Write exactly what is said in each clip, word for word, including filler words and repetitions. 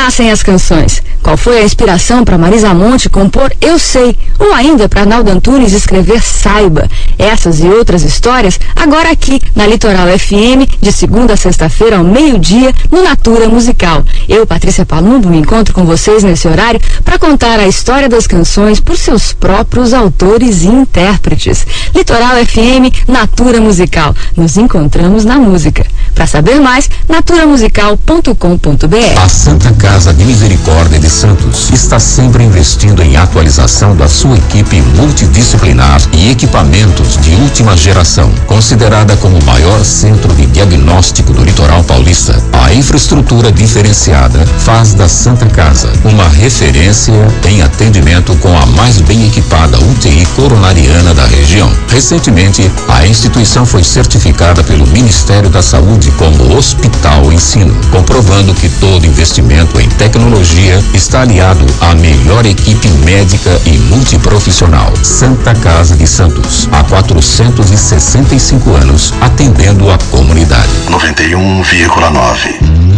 nascem as canções? Qual foi a inspiração para Marisa Monte compor Eu Sei? Ou ainda para Arnaldo Antunes escrever Saiba? Essas e outras histórias agora aqui na Litoral F M, de segunda a sexta-feira ao meio-dia, no Natura Musical. Eu, Patrícia Palumbo, me encontro com vocês nesse horário para contar a história das canções por seus próprios autores e intérpretes. Litoral F M, Natura Musical. Nos encontramos na música. Para saber mais, natura musical ponto com ponto b r. A Santa Casa de Misericórdia de Santos está sempre investindo em atualização da sua equipe multidisciplinar e equipamentos de última geração. Considerada como o maior centro de diagnóstico do litoral paulista, a infraestrutura diferenciada faz da Santa Casa uma referência em atendimento com a mais bem equipada U T I coronariana da região. Recentemente, a instituição foi certificada pelo Ministério da Saúde como Hospital Ensino, comprovando que todo investimento em tecnologia está aliado à melhor equipe médica e multiprofissional. Santa Casa de Santos, há quatrocentos e sessenta e cinco anos, atendendo a comunidade. noventa e um vírgula nove.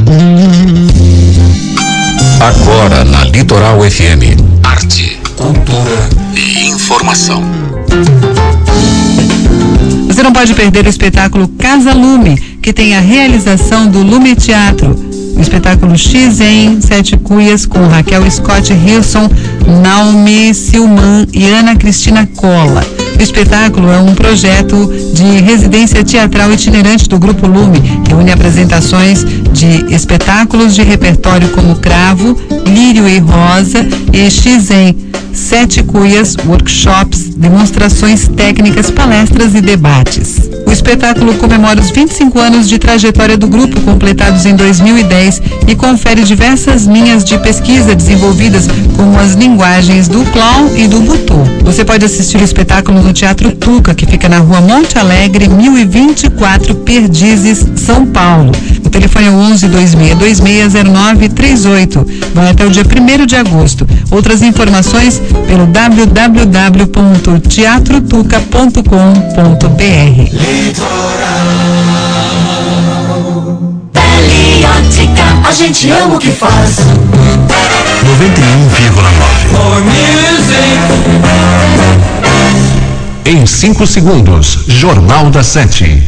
Agora na Litoral F M, arte, cultura e informação. Você não pode perder o espetáculo Casa Lume, que tem a realização do Lume Teatro. O espetáculo X em Sete Cuias, com Raquel Scott Hilson, Naomi Silman e Ana Cristina Cola. O espetáculo é um projeto de residência teatral itinerante do Grupo Lume, que une apresentações de espetáculos de repertório como Cravo, Lírio e Rosa e X em Sete Cuias, workshops, demonstrações técnicas, palestras e debates. O espetáculo comemora os vinte e cinco anos de trajetória do grupo, completados em dois mil e dez, e confere diversas linhas de pesquisa desenvolvidas, como as linguagens do clown e do butô. Você pode assistir o espetáculo no Teatro Tuca, que fica na Rua Monte Alegre, mil e vinte e quatro, Perdizes, São Paulo. O telefone é onze, dois seis dois seis, zero nove três oito. Vai até o dia primeiro de agosto. Outras informações pelo w w w ponto teatro tuca ponto com ponto b r. Peliótica, a gente ama o que faz. noventa e um vírgula nove. Em cinco segundos, Jornal das Sete.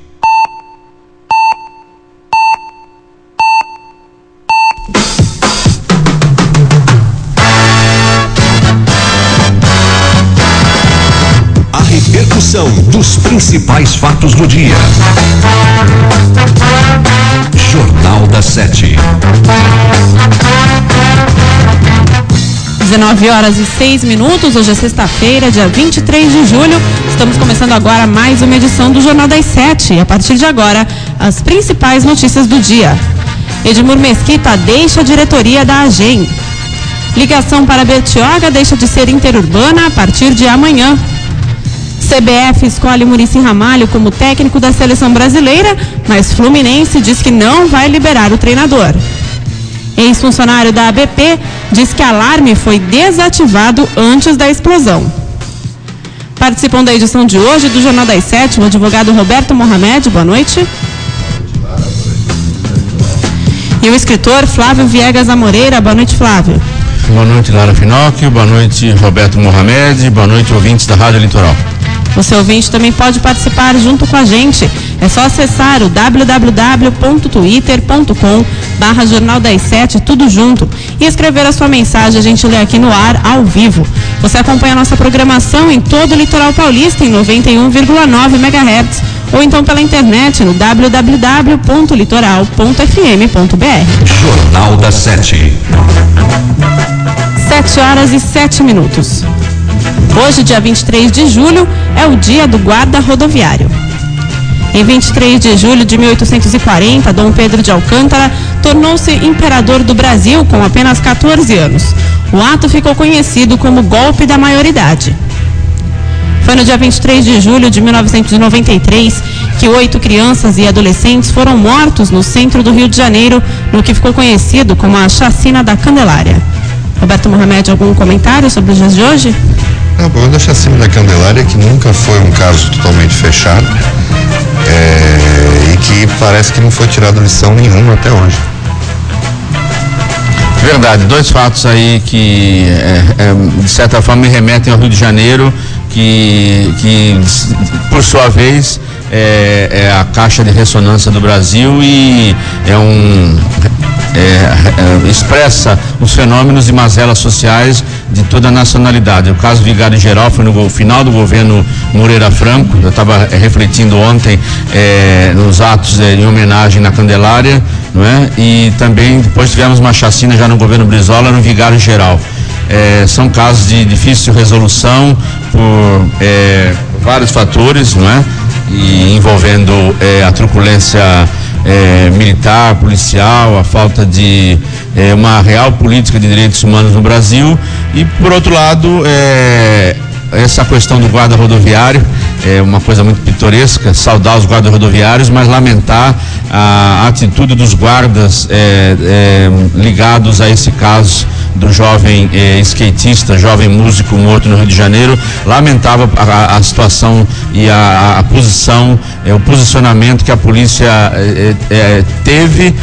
A repercussão dos principais fatos do dia. Jornal das Sete. dezenove horas e seis minutos, hoje é sexta-feira, dia vinte e três de julho. Estamos começando agora mais uma edição do Jornal das Sete. E a partir de agora, as principais notícias do dia. Edmur Mesquita deixa a diretoria da AGEM. Ligação para Bertioga deixa de ser interurbana a partir de amanhã. C B F escolhe Muricy Ramalho como técnico da seleção brasileira, mas Fluminense diz que não vai liberar o treinador. Ex-funcionário da A B P diz que alarme foi desativado antes da explosão. Participam da edição de hoje do Jornal das Sete o advogado Roberto Mohamed. Boa noite. E o escritor Flávio Viegas Amoreira. Boa noite, Flávio. Boa noite, Lara Finocchio. Boa noite, Roberto Mohamed. Boa noite, ouvintes da Rádio Litoral. Você ouvinte também pode participar junto com a gente. É só acessar o w w w ponto twitter ponto com barra jornal das sete, tudo junto, e escrever a sua mensagem. A gente lê aqui no ar, ao vivo. Você acompanha a nossa programação em todo o litoral paulista, em noventa e um vírgula nove megahertz, ou então pela internet no w w w ponto litoral ponto f m ponto b r. Jornal das Sete. sete horas e sete minutos. Hoje, dia vinte e três de julho, é o dia do guarda rodoviário. Em vinte e três de julho de mil oitocentos e quarenta, Dom Pedro de Alcântara tornou-se imperador do Brasil com apenas quatorze anos. O ato ficou conhecido como golpe da maioridade. Foi no dia vinte e três de julho de mil novecentos e noventa e três que oito crianças e adolescentes foram mortos no centro do Rio de Janeiro, no que ficou conhecido como a Chacina da Candelária. Roberto Mohamed, algum comentário sobre os dias de hoje? Ah, bom, da Chacina da Candelária, que nunca foi um caso totalmente fechado, é, e que parece que não foi tirado lição nenhuma até hoje. Verdade, dois fatos aí que é, é, de certa forma me remetem ao Rio de Janeiro, que, que por sua vez é, é a caixa de ressonância do Brasil e é um é, é, expressa os fenômenos e mazelas sociais de toda a nacionalidade. O caso Vigário Geral foi no final do governo Moreira Franco. Eu estava é, refletindo ontem é, nos atos é, em homenagem na Candelária, não é? E também depois tivemos uma chacina já no governo Brizola no Vigário Geral. É, são casos de difícil resolução por é, vários fatores, não é? E envolvendo é, a truculência é, militar, policial, a falta de é, uma real política de direitos humanos no Brasil e, por outro lado, é, essa questão do guarda rodoviário é uma coisa muito pitoresca, saudar os guardas rodoviários, mas lamentar a atitude dos guardas é, é, ligados a esse caso do jovem eh, skatista, jovem músico morto no Rio de Janeiro. Lamentava a, a situação e a, a posição, eh, o posicionamento que a polícia eh, eh, teve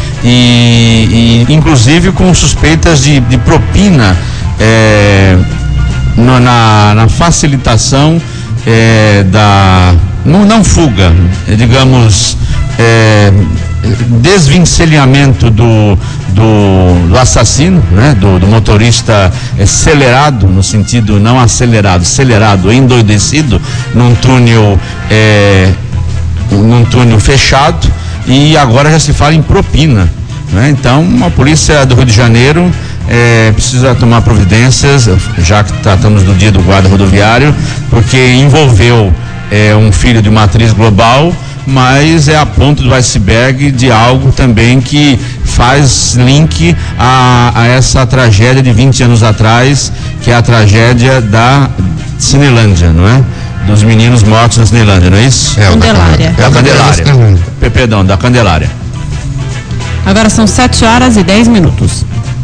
e, e inclusive com suspeitas de, de propina eh, no, na, na facilitação eh, da não, não fuga, digamos eh, desvencilhamento do, do, do assassino, né? do, do motorista acelerado, no sentido não acelerado, acelerado, endoidecido, num túnel, é, num túnel fechado, e agora já se fala em propina, né? Então a polícia do Rio de Janeiro é, precisa tomar providências, já que tratamos do dia do guarda rodoviário, porque envolveu é, um filho de uma atriz global, mas é a ponta do iceberg de algo também que faz link a, a essa tragédia de vinte anos atrás, que é a tragédia da Cinelândia, não é? Dos meninos mortos na Cinelândia, não é isso? É, Candelária. É a Candelária. É, perdão, da Candelária. Agora são sete horas e dez minutos.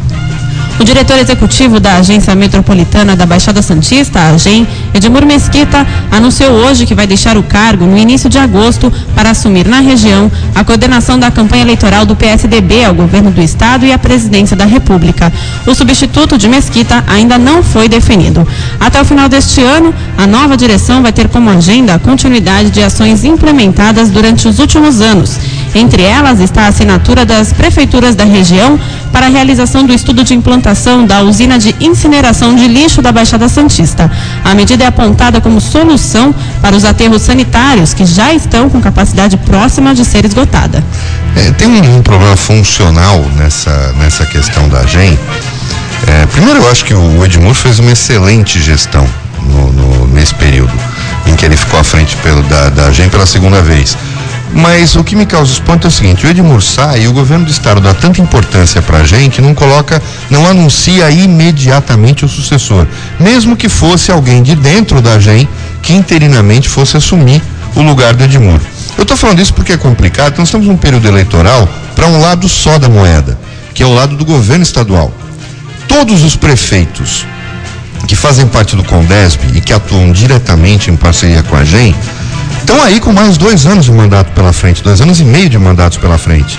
O diretor executivo da Agência Metropolitana da Baixada Santista, a AGEM, Edmur Mesquita, anunciou hoje que vai deixar o cargo no início de agosto para assumir na região a coordenação da campanha eleitoral do P S D B ao governo do estado e à presidência da República. O substituto de Mesquita ainda não foi definido. Até o final deste ano, a nova direção vai ter como agenda a continuidade de ações implementadas durante os últimos anos. Entre elas está a assinatura das prefeituras da região para a realização do estudo de implantação da usina de incineração de lixo da Baixada Santista. A medida é apontada como solução para os aterros sanitários que já estão com capacidade próxima de ser esgotada. É, tem um, um problema funcional nessa, nessa questão da AGEM. É, primeiro, eu acho que o Edmur fez uma excelente gestão no, no, nesse período em que ele ficou à frente pelo, da, da AGEM pela segunda vez. Mas o que me causa espanto é o seguinte: o Edmur sai e o governo do estado dá tanta importância para a gente, não coloca, não anuncia imediatamente o sucessor, mesmo que fosse alguém de dentro da AGEM que interinamente fosse assumir o lugar do Edmur. Eu estou falando isso porque é complicado. Nós estamos num período eleitoral para um lado só da moeda, que é o lado do governo estadual. Todos os prefeitos que fazem parte do Condesb e que atuam diretamente em parceria com a AGEM estão aí com mais dois anos de mandato pela frente, dois anos e meio de mandatos pela frente.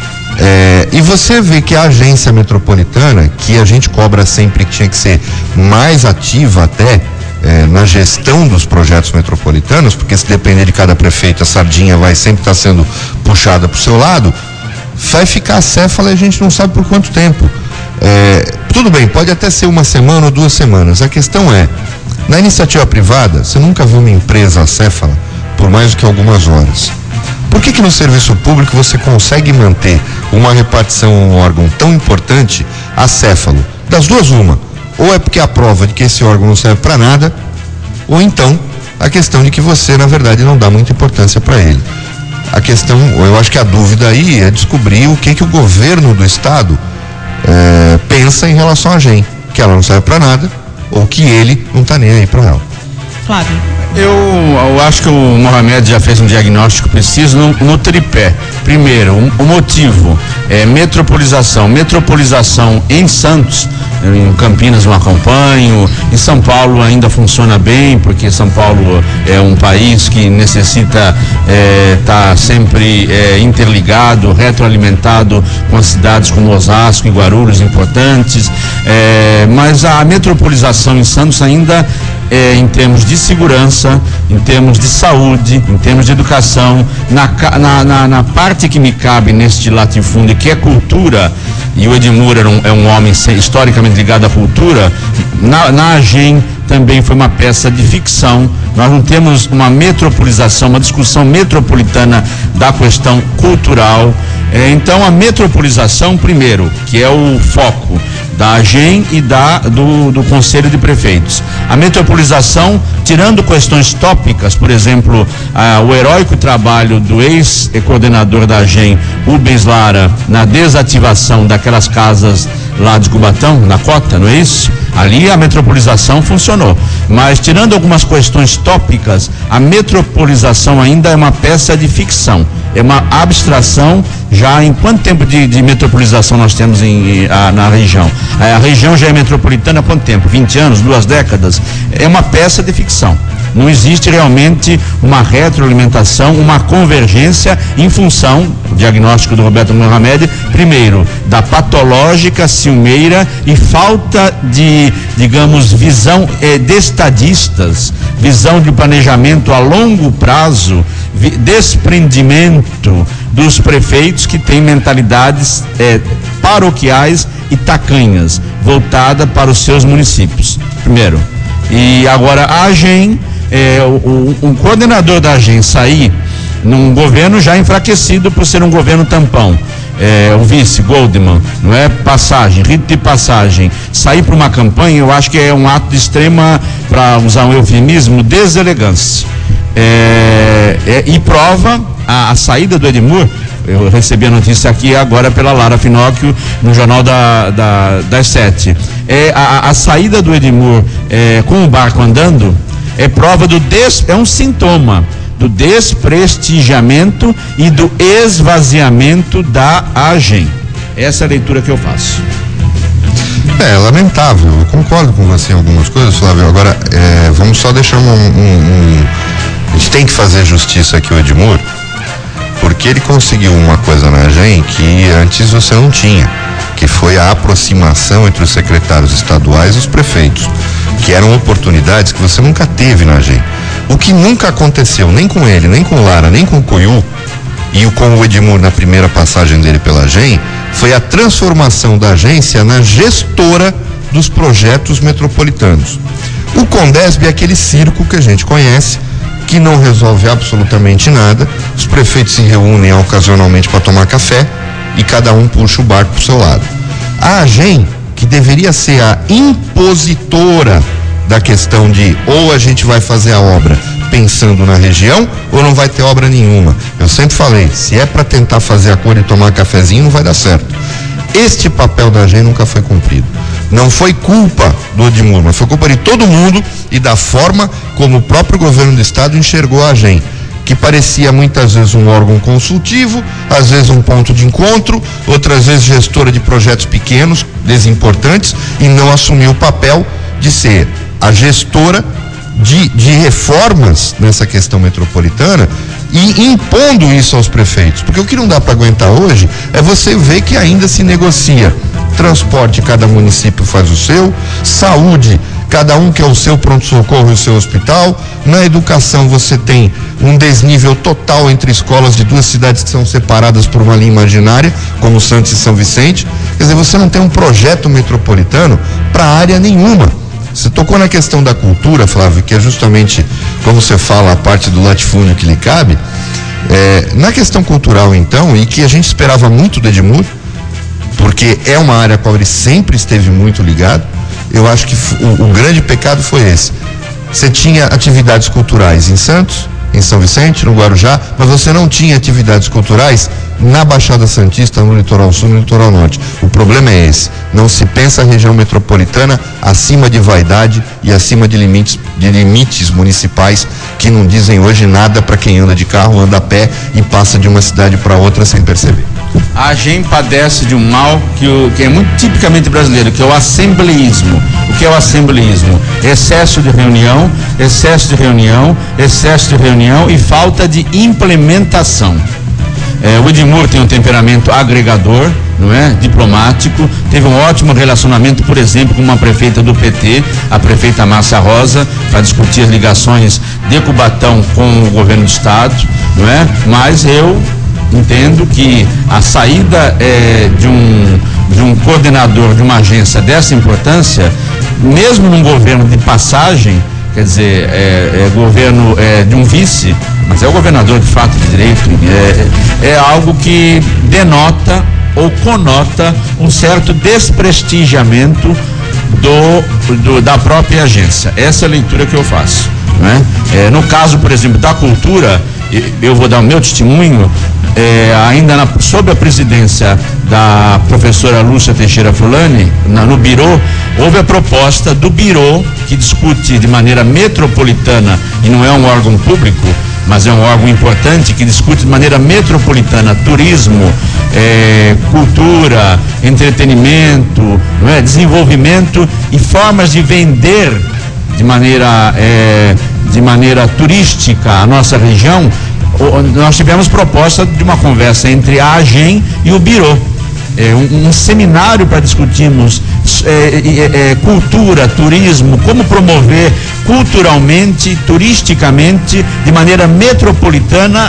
É, e você vê que a agência metropolitana, que a gente cobra sempre que tinha que ser mais ativa até é, na gestão dos projetos metropolitanos, porque se depender de cada prefeito, a sardinha vai sempre estar sendo puxada para o seu lado, vai ficar acéfala e a gente não sabe por quanto tempo. É, tudo bem, pode até ser uma semana ou duas semanas. A questão é, na iniciativa privada, você nunca viu uma empresa acéfala por mais do que algumas horas. Por que que no serviço público você consegue manter uma repartição, um órgão tão importante, acéfalo? Das duas, uma. Ou é porque a prova de que esse órgão não serve para nada, ou então a questão de que você, na verdade, não dá muita importância para ele. A questão, eu acho que a dúvida aí é descobrir o que que o governo do estado é, pensa em relação a AGEM, que ela não serve para nada, ou que ele não está nem aí para ela. Flávio. Eu, eu acho que o Mohamed já fez um diagnóstico preciso no, no tripé. Primeiro, um, o motivo é metropolização. Metropolização em Santos, em Campinas não acompanho, em São Paulo ainda funciona bem, porque São Paulo é um país que necessita estar é, tá sempre é, interligado, retroalimentado com as cidades como Osasco e Guarulhos importantes, é, mas a metropolização em Santos ainda É, em termos de segurança, em termos de saúde, em termos de educação, na, na, na, na parte que me cabe neste latifúndio, que é cultura, e o Edmur é um, é um homem historicamente ligado à cultura, na, na AGEM também foi uma peça de ficção. Nós não temos uma metropolização, uma discussão metropolitana da questão cultural. É, então a metropolização, primeiro, que é o foco da AGEM e da, do, do Conselho de Prefeitos. A metropolização, tirando questões tópicas, por exemplo, ah, o heróico trabalho do ex-coordenador da AGEM, Rubens Lara, na desativação daquelas casas lá de Cubatão, na Cota, não é isso? Ali a metropolização funcionou. Mas tirando algumas questões tópicas, a metropolização ainda é uma peça de ficção. É uma abstração. Já em quanto tempo de, de metropolização nós temos em, a, na região? A, a região já é metropolitana há quanto tempo? vinte anos, duas décadas? É uma peça de ficção. Não existe realmente uma retroalimentação, uma convergência em função, o diagnóstico do Roberto Mohamed, primeiro, da patológica ciumeira e falta de, digamos, visão eh, de estadistas, visão de planejamento a longo prazo, vi, desprendimento dos prefeitos que têm mentalidades eh, paroquiais e tacanhas, voltada para os seus municípios, primeiro. E agora a AGEM, É, o, o, o coordenador da AGEM sair num governo já enfraquecido por ser um governo tampão, é, o vice Goldman, não é passagem, rito de passagem, sair para uma campanha, eu acho que é um ato de extrema, para usar um eufemismo, deselegância. É, é, e prova a, a saída do Edmur. Eu recebi a notícia aqui agora pela Lara Finocchio no Jornal da, da, das Sete. É, a, a saída do Edmur é, com o barco andando é prova do des, é um sintoma do desprestigiamento e do esvaziamento da AGEM. Essa é a leitura que eu faço. É, lamentável, eu concordo com você em algumas coisas, Flávio. Agora, é, vamos só deixar um, um, um. A gente tem que fazer justiça aqui ao Edmur, porque ele conseguiu uma coisa na AGEM que antes você não tinha, que foi a aproximação entre os secretários estaduais e os prefeitos, que eram oportunidades que você nunca teve na AGEM. O que nunca aconteceu, nem com ele, nem com o Lara, nem com o Coiu, e com o Edmur na primeira passagem dele pela AGEM, foi a transformação da agência na gestora dos projetos metropolitanos. O Condesb é aquele circo que a gente conhece, que não resolve absolutamente nada. Os prefeitos se reúnem ocasionalmente para tomar café e cada um puxa o barco para o seu lado. A AGEM, que deveria ser a impositora da questão de ou a gente vai fazer a obra pensando na região ou não vai ter obra nenhuma. Eu sempre falei, se é para tentar fazer a cor e tomar cafezinho, não vai dar certo. Este papel da AGEM nunca foi cumprido. Não foi culpa do Edmur, mas foi culpa de todo mundo e da forma como o próprio governo do estado enxergou a AGEM, que parecia muitas vezes um órgão consultivo, às vezes um ponto de encontro, outras vezes gestora de projetos pequenos, desimportantes, e não assumiu o papel de ser a gestora de, de reformas nessa questão metropolitana e impondo isso aos prefeitos. Porque o que não dá para aguentar hoje é você ver que ainda se negocia transporte, cada município faz o seu, saúde, cada um quer o seu pronto-socorro e o seu hospital. Na educação você tem um desnível total entre escolas de duas cidades que são separadas por uma linha imaginária, como Santos e São Vicente. Quer dizer, você não tem um projeto metropolitano para área nenhuma. Você tocou na questão da cultura, Flávio, que é justamente, como você fala, a parte do latifúndio que lhe cabe. É, na questão cultural, então, e que a gente esperava muito do Edmur, porque é uma área a qual ele sempre esteve muito ligado, eu acho que o, o grande pecado foi esse. Você tinha atividades culturais em Santos, em São Vicente, no Guarujá, mas você não tinha atividades culturais na Baixada Santista, no Litoral Sul, no Litoral Norte. O problema é esse, não se pensa a região metropolitana acima de vaidade e acima de limites, de limites municipais que não dizem hoje nada para quem anda de carro, anda a pé e passa de uma cidade para outra sem perceber. A gente padece de um mal que, o, que é muito tipicamente brasileiro, que é o assembleísmo. O que é o assembleísmo? Excesso de reunião, excesso de reunião, excesso de reunião e falta de implementação. É, o Edmur tem um temperamento agregador, não é? Diplomático, teve um ótimo relacionamento, por exemplo, com uma prefeita do P T, a prefeita Márcia Rosa, para discutir as ligações de Cubatão com o governo do estado, não é? Mas eu entendo que a saída é, de um de um coordenador de uma agência dessa importância, mesmo num governo de passagem, quer dizer, é, é governo é, de um vice, mas é o governador de fato de direito, é, é algo que denota ou conota um certo desprestigiamento do, do, da própria agência. Essa é a leitura que eu faço, né? É, no caso, por exemplo, da cultura, eu vou dar o meu testemunho, é, ainda na, sob a presidência da professora Lúcia Teixeira Fulani, na, no Birô, houve a proposta do Birô, que discute de maneira metropolitana, e não é um órgão público, mas é um órgão importante, que discute de maneira metropolitana turismo, é, cultura, entretenimento, não é? Desenvolvimento e formas de vender de maneira, é, de maneira turística a nossa região. Nós tivemos proposta de uma conversa entre a AGEM e o Birô, é, um, um seminário para discutirmos é, é, é, cultura, turismo, como promover culturalmente, turisticamente, de maneira metropolitana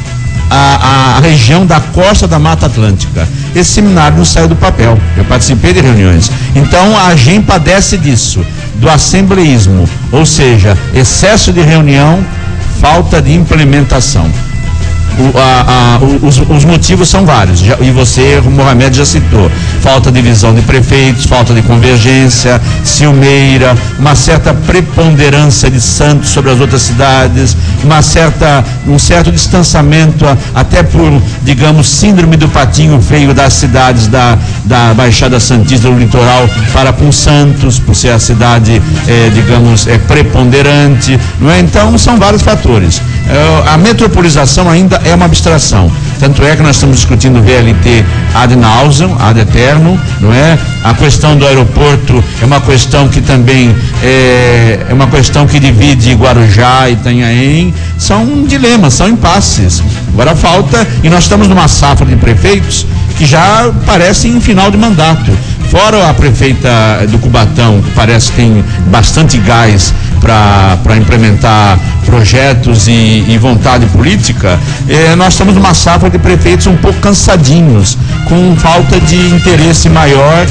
a, a região da costa da Mata Atlântica. Esse seminário não saiu do papel, eu participei de reuniões. Então a AGEM padece disso, do assembleísmo, ou seja, excesso de reunião, falta de implementação. O, a, a, os, os motivos são vários, já, e você, o Mohamed, já citou: falta de visão de prefeitos, falta de convergência, ciumeira, uma certa preponderância de Santos sobre as outras cidades, uma certa, um certo distanciamento, a, até por, digamos, síndrome do patinho feio das cidades da, da Baixada Santista do litoral para com Santos, por ser a cidade, é, digamos, é, preponderante, não é? Então, são vários fatores. É, a metropolização ainda é uma abstração, tanto é que nós estamos discutindo o V L T ad nauseam, ad eterno, não é? A questão do aeroporto é uma questão que também é, é uma questão que divide Guarujá e Itanhaém, são dilemas, são impasses. Agora falta, e nós estamos numa safra de prefeitos que já parecem em final de mandato. Fora a prefeita do Cubatão, que parece que tem bastante gás para implementar projetos e, e vontade política, eh, nós estamos numa safra de prefeitos um pouco cansadinhos, com falta de interesse maior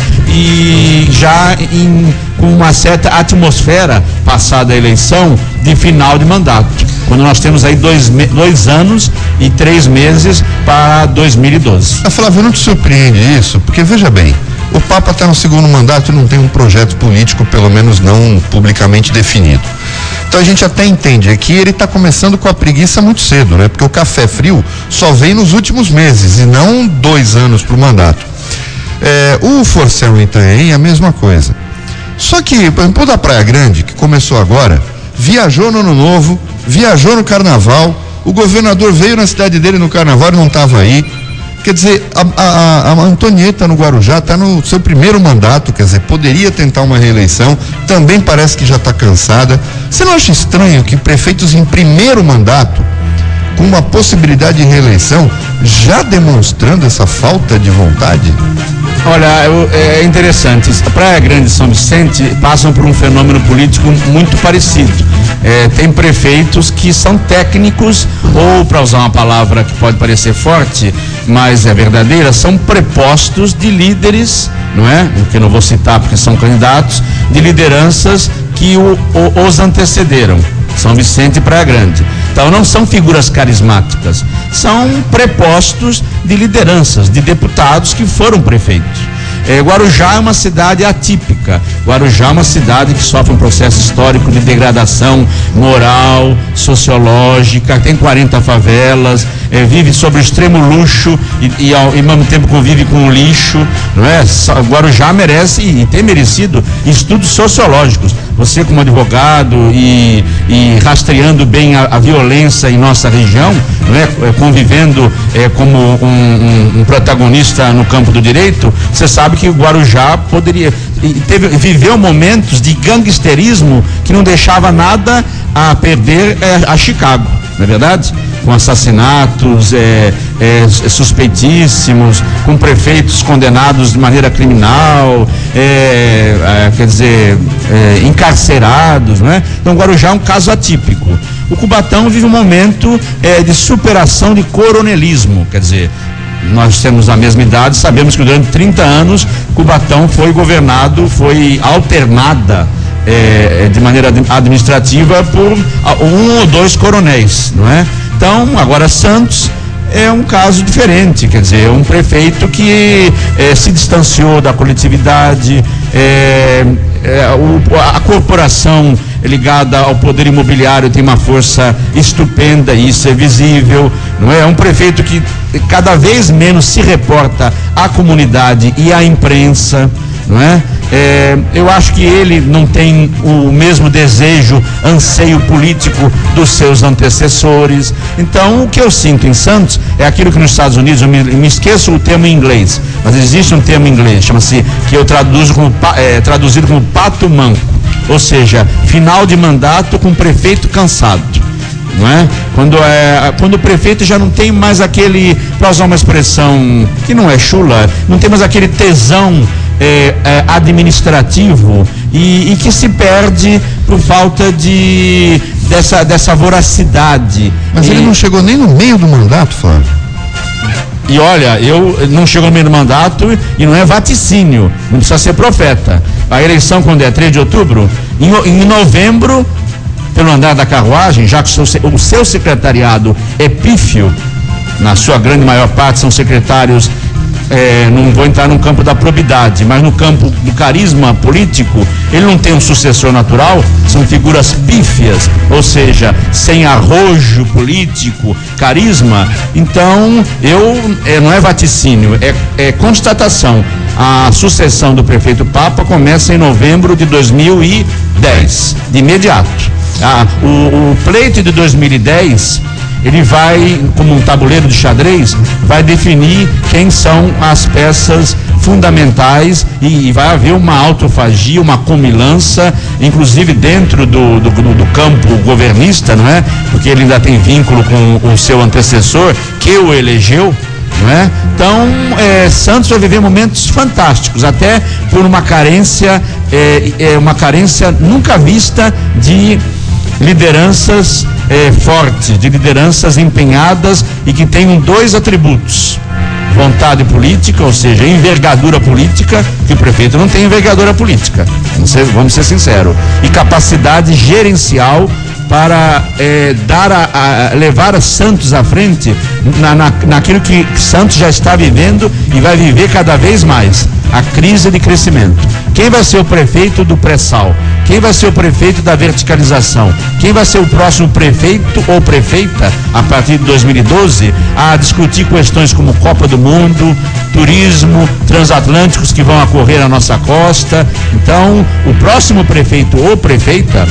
e já em, com uma certa atmosfera, passada a eleição, de final de mandato, quando nós temos aí dois, dois anos e três meses para dois mil e doze. A Flávia, não te surpreende isso? Porque, veja bem, o Papa está no segundo mandato e não tem um projeto político, pelo menos não publicamente definido. Então a gente até entende aqui, ele está começando com a preguiça muito cedo, né? Porque o café frio só vem nos últimos meses e não dois anos para o mandato. É, o Forcel em Itanhaém é a mesma coisa. Só que, por exemplo, da Praia Grande, que começou agora, viajou no Ano Novo, viajou no Carnaval, o governador veio na cidade dele no Carnaval e não estava aí. Quer dizer, a, a, a Antonieta no Guarujá está no seu primeiro mandato, quer dizer, poderia tentar uma reeleição, também parece que já está cansada. Você não acha estranho que prefeitos em primeiro mandato, com uma possibilidade de reeleição, já demonstrando essa falta de vontade? Olha, é interessante. A Praia Grande e São Vicente passam por um fenômeno político muito parecido. É, tem prefeitos que são técnicos, ou, para usar uma palavra que pode parecer forte, mas é verdadeira, são prepostos de líderes, não é? Que eu não vou citar porque são candidatos, de lideranças que o, o, os antecederam. São Vicente e Praia Grande. Então não são figuras carismáticas, são prepostos de lideranças, de deputados que foram prefeitos. É, Guarujá é uma cidade atípica. Guarujá é uma cidade que sofre um processo histórico de degradação moral, sociológica, tem quarenta favelas, é, vive sob extremo luxo e, e ao, e ao mesmo tempo convive com o lixo, não é? Guarujá merece e tem merecido estudos sociológicos. Você, como advogado e, e rastreando bem a, a violência em nossa região, não é? Convivendo é, como um, um, um protagonista no campo do direito, você sabe que o Guarujá poderia teve, viveu momentos de gangsterismo que não deixava nada a perder é, a Chicago, não é verdade? Com assassinatos é, é, suspeitíssimos, com prefeitos condenados de maneira criminal, é, é, quer dizer, é, encarcerados, né? Então Guarujá é um caso atípico. O Cubatão vive um momento é, de superação de coronelismo, quer dizer, nós temos a mesma idade, sabemos que durante trinta anos Cubatão foi governado, foi alternada é, de maneira administrativa por um ou dois coronéis, não é? Então, agora Santos é um caso diferente, quer dizer, um prefeito que eh, se distanciou da coletividade, eh, eh, o, a corporação ligada ao poder imobiliário tem uma força estupenda, e isso é visível, não é? É um prefeito que cada vez menos se reporta à comunidade e à imprensa, não é? É, eu acho que ele não tem o mesmo desejo, anseio político dos seus antecessores. Então, o que eu sinto em Santos é aquilo que nos Estados Unidos, eu me, me esqueço o termo em inglês, mas existe um termo em inglês, chama-se, que eu traduzo como, é, traduzido como pato manco, ou seja, final de mandato com prefeito cansado. Não é? Quando, é, quando o prefeito já não tem mais aquele, para usar uma expressão que não é chula, não tem mais aquele tesão é, é, administrativo e, e que se perde por falta de dessa, dessa voracidade. Mas e, ele não chegou nem no meio do mandato, Flávio. E olha, eu não chegou no meio do mandato e não é vaticínio, não precisa ser profeta. A eleição, quando é três de outubro, em, em novembro, pelo andar da carruagem, já que o seu, o seu secretariado é pífio, na sua grande maior parte são secretários, é, não vou entrar no campo da probidade, mas no campo do carisma político, ele não tem um sucessor natural, são figuras pífias, ou seja, sem arrojo político, carisma. Então, eu, é, não é vaticínio, é, é constatação. A sucessão do prefeito Papa começa em novembro de dois mil e dez, de imediato. Ah, o, o pleito de dois mil e dez, ele vai, como um tabuleiro de xadrez, vai definir quem são as peças fundamentais e, e vai haver uma autofagia, uma comilança, inclusive dentro do, do, do campo governista, não é? Porque ele ainda tem vínculo com o seu antecessor, que o elegeu, não é? Então, é, Santos vai viver momentos fantásticos, até por uma carência, é, é, uma carência nunca vista de lideranças é, fortes, de lideranças empenhadas e que tenham dois atributos: vontade política, ou seja, envergadura política, que o prefeito não tem envergadura política, vamos ser, vamos ser sinceros, e capacidade gerencial para é, dar a, a levar a Santos à frente na, na, naquilo que Santos já está vivendo e vai viver cada vez mais, a crise de crescimento. Quem vai ser o prefeito do pré-sal? Quem vai ser o prefeito da verticalização? Quem vai ser o próximo prefeito ou prefeita a partir de dois mil e doze a discutir questões como Copa do Mundo, turismo, transatlânticos que vão ocorrer na nossa costa? Então, o próximo prefeito ou prefeita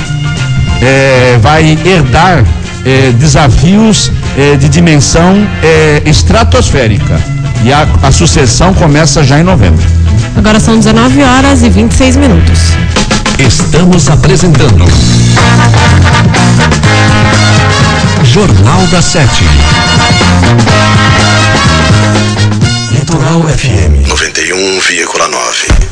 É, vai herdar é, desafios é, de dimensão é, estratosférica, e a, a sucessão começa já em novembro. Agora são dezenove horas e vinte e seis minutos. Estamos apresentando Jornal da Sete. Litoral F M noventa e um vírgula nove.